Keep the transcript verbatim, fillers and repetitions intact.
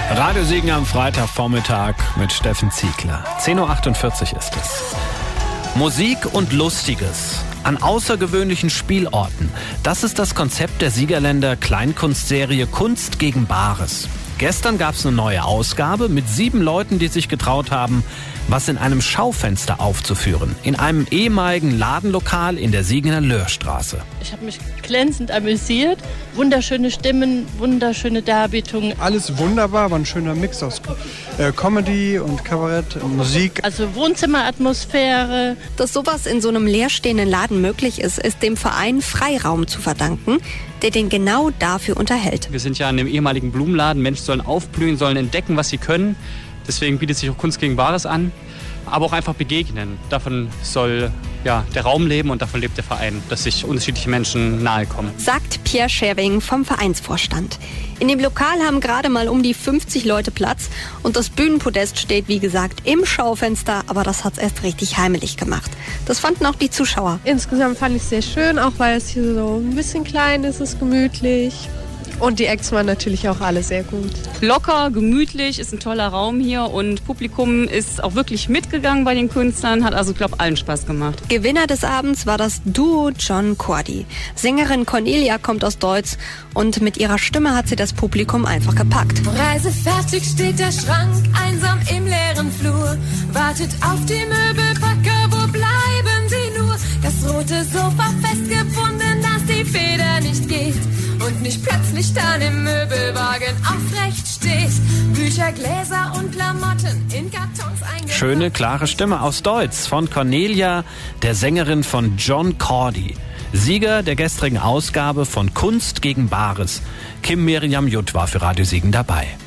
Radio Siegen am Freitagvormittag mit Steffen Ziegler. zehn Uhr achtundvierzig ist es. Musik und Lustiges an außergewöhnlichen Spielorten. Das ist das Konzept der Siegerländer Kleinkunstserie Kunst gegen Bares. Gestern gab es eine neue Ausgabe mit sieben Leuten, die sich getraut haben, was in einem Schaufenster aufzuführen. In einem ehemaligen Ladenlokal in der Siegener Löhrstraße. Ich habe mich glänzend amüsiert. Wunderschöne Stimmen, wunderschöne Darbietungen. Alles wunderbar, war ein schöner Mix aus äh, Comedy und Kabarett und Musik. Also Wohnzimmeratmosphäre. Dass sowas in so einem leerstehenden Laden möglich ist, ist dem Verein Freiraum zu verdanken, der den genau dafür unterhält. Wir sind ja in einem ehemaligen Blumenladen. Menschen sollen aufblühen, sollen entdecken, was sie können. Deswegen bietet sich auch Kunst gegen Bares an, aber auch einfach begegnen. Davon soll ja, der Raum leben und davon lebt der Verein, dass sich unterschiedliche Menschen nahe kommen. Sagt Pierre Scherwing vom Vereinsvorstand. In dem Lokal haben gerade mal um die fünfzig Leute Platz und das Bühnenpodest steht, wie gesagt, im Schaufenster, aber das hat's erst richtig heimelig gemacht. Das fanden auch die Zuschauer. Insgesamt fand ich es sehr schön, auch weil es hier so ein bisschen klein ist, es ist gemütlich. Und die Acts waren natürlich auch alle sehr gut. Locker, gemütlich, ist ein toller Raum hier und Publikum ist auch wirklich mitgegangen bei den Künstlern, hat also, glaube ich, allen Spaß gemacht. Gewinner des Abends war das Duo John Cordy. Sängerin Cornelia kommt aus Deutz und mit ihrer Stimme hat sie das Publikum einfach gepackt. Reisefertig steht der Schrank, einsam im leeren Flur, wartet auf die Möbelpacker, wo bleiben sie nur? Das rote Sofa festgebunden, dass die Feder nicht geht. Und nicht plötzlich dann im Möbelwagen aufrecht steht. Bücher, Gläser und Klamotten in Kartons eingepackt. Schöne, klare Stimme aus Deutz von Cornelia, der Sängerin von John Cordy. Sieger der gestrigen Ausgabe von Kunst gegen Bares. Kim Miriam Jutt war für Radio Siegen dabei.